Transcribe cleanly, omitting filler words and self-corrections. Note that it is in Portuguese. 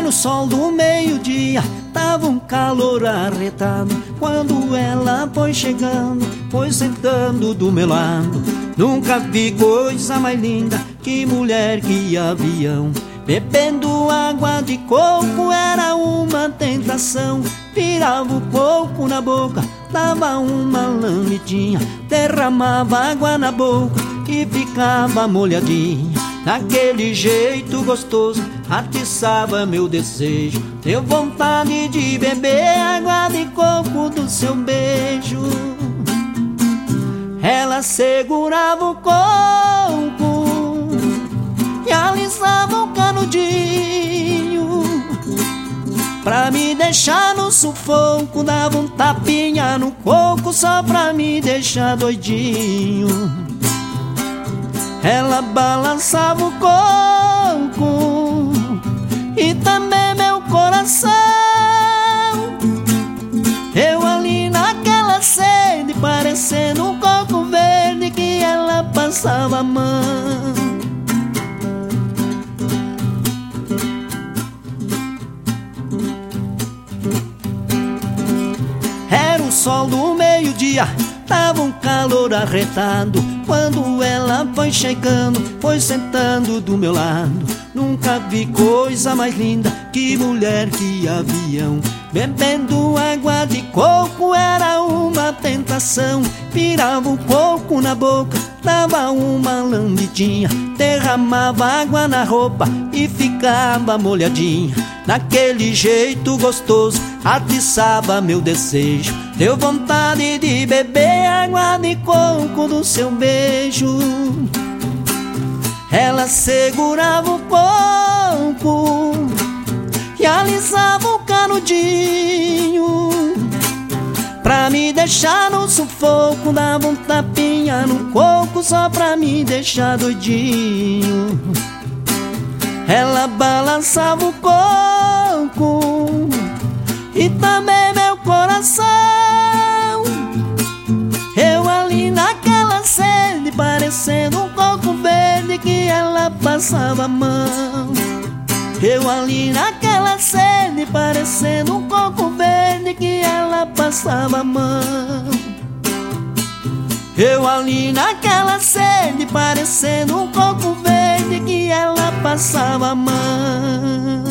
o sol do meio-dia, tava um calor arretado. Quando ela foi chegando, foi sentando do meu lado. Nunca vi coisa mais linda que mulher que avião. Bebendo água de coco era uma tentação. Virava o coco na boca, dava uma lambidinha, derramava água na boca e ficava molhadinha. Daquele jeito gostoso, atiçava meu desejo. Deu vontade de beber água de coco do seu beijo. Ela segurava o coco e alisava o canudinho. Pra me deixar no sufoco, dava um tapinha no coco só pra me deixar doidinho. Ela balançava o coco e também meu coração. Eu ali naquela sede, parecendo um coco verde que ela passava a mão. Era o sol do meio-dia, tava um calor arretado. Quando ela foi chegando, foi sentando do meu lado. Nunca vi coisa mais linda que mulher que avião. Bebendo água de coco era uma tentação. Virava o coco na boca, dava uma lambidinha, derramava água na roupa e ficava molhadinha. Daquele jeito gostoso, atiçava meu desejo. Deu vontade de beber água de coco do seu beijo. Ela segurava o coco e alisava o canudinho. Pra me deixar no sufoco, dava um tapinha no coco só pra me deixar doidinho. Ela balançava o coco e também meu coração. Eu ali naquela sede, parecendo um coco verde que ela passava a mão. Eu ali naquela sede, parecendo um coco verde que ela passava a mão. Eu ali naquela sede, parecendo um coco verde que ela passava a mão.